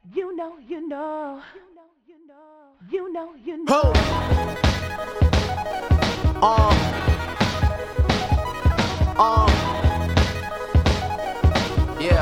You know, you know. You know, you know. Ho! Yeah.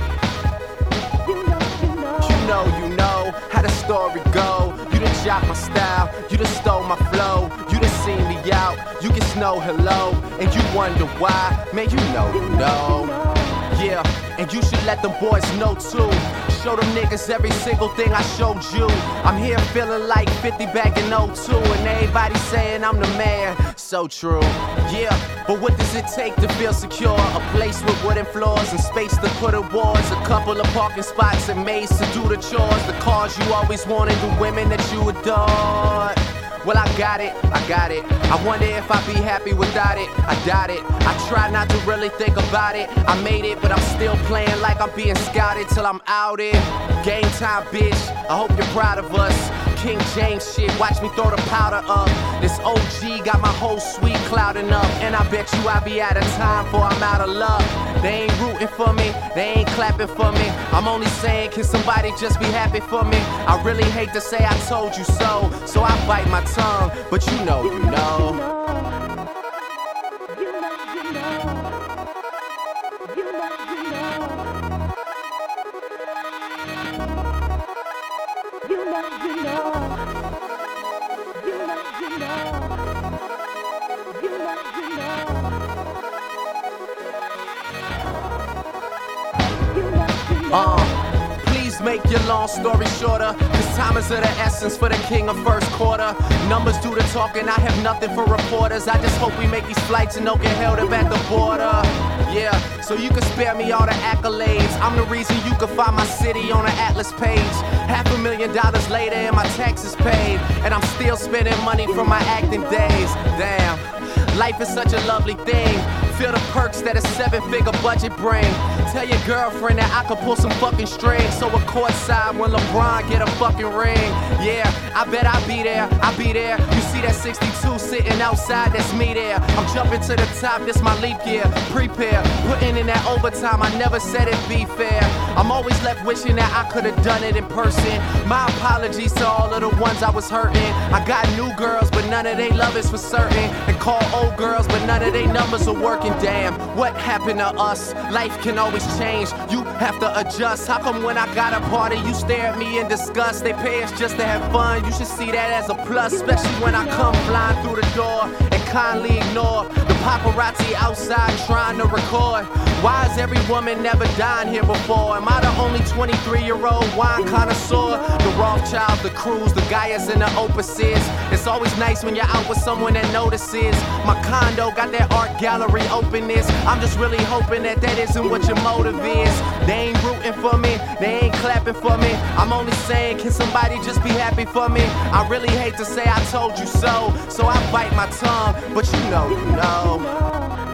You know how the story go. You done jocked my style, you done stole my flow. You done seen me out, you can snow hello. And you wonder why, man, you know. Yeah, and you should let them boys know too. Show them niggas every single thing I showed you. I'm here feeling like 50 back in '02, and everybody saying I'm the man. So true, yeah. But what does it take to feel secure? A place with wooden floors and space to put awards. A couple of parking spots and maids to do the chores. The cars you always wanted, the women that you adored. Well, I got it. I wonder if I'd be happy without it. I doubt it. I try not to really think about it. I made it, but I'm still playing like I'm being scouted till I'm outed. Game time, bitch. I hope you're proud of us. King James shit, watch me throw the powder up. This OG got my whole suite clouding up. And I bet you I'll be out of time before I'm out of luck. They ain't rooting for me, they ain't clapping for me. I'm only saying, can somebody just be happy for me? I really hate to say I told you so, so I bite my tongue, but you know. Please make your long story shorter, cause time is of the essence for the king of first quarter. Numbers do the talking, I have nothing for reporters. I just hope we make these flights and don't get held up at the border. Yeah, so you can spare me all the accolades. I'm the reason you can find my city on the Atlas page. $500,000 later and my taxes paid, and I'm still spending money from my acting days. Damn, life is such a lovely thing. Feel the perks that a 7-figure budget bring. Tell your girlfriend that I could pull some fucking strings, so we're courtside when LeBron get a fucking ring. Yeah, I bet I'll be there. You see that 62 sitting outside, that's me there. I'm jumping to the top, this my leap year. Prepare, putting in that overtime, I never said it'd be fair. I'm always left wishing that I could've done it in person. My apologies to all of the ones I was hurting. I got new girls, but none of they love is for certain. And call old girls, but none of they numbers are working. Damn, what happened to us? Life can always change, you have to adjust. How come when I got a party, you stare at me in disgust? They pay us just to have fun, you should see that as a plus. Especially when I come flying through the door and kindly ignore the paparazzi outside trying to record. Why is every woman never dying here before? Am I the only 23-year-old wine connoisseur? The Rothschilds, the Crews, the Gaias, and the Opuses. It's always nice when you're out with someone that notices. My condo got that art gallery openness. I'm just really hoping that that isn't what your motive is. They ain't rooting for me, they ain't clapping for me. I'm only saying, can somebody just be happy for me? I really hate to say I told you so, so I bite my tongue, but you know.